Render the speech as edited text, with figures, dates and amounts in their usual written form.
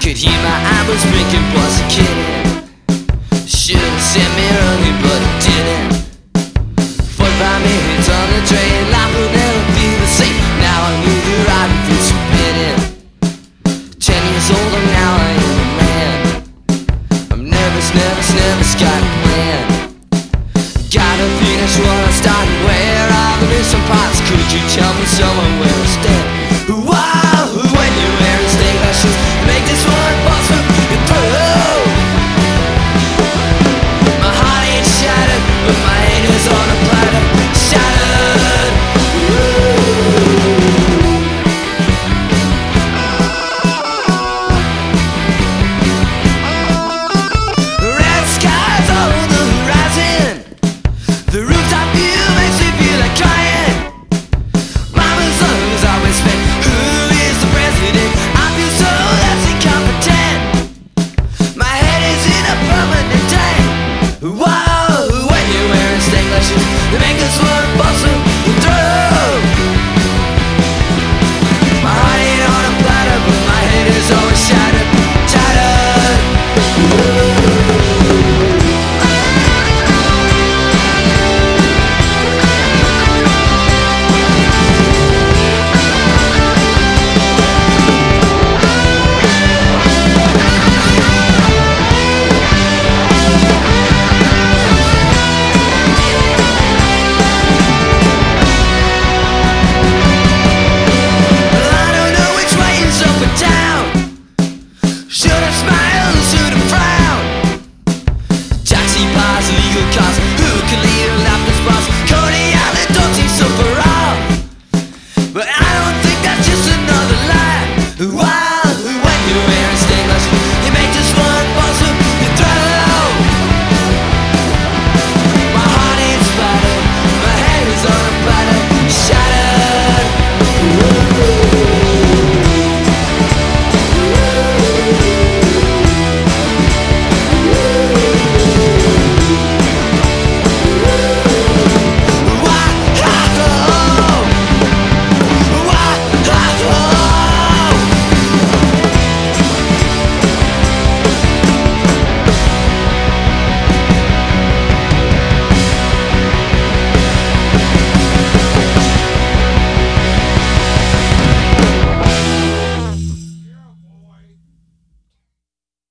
could hear my eyebrows blinking, was a kidding. Should've sent me early, but it didn't. 45 minutes on the train, life will never be the same. Now I knew the ride would feel forbidden. 10 years older, now I am a man. I'm nervous, got a plan. Gotta finish what I started. Where are the missing parts? Could you tell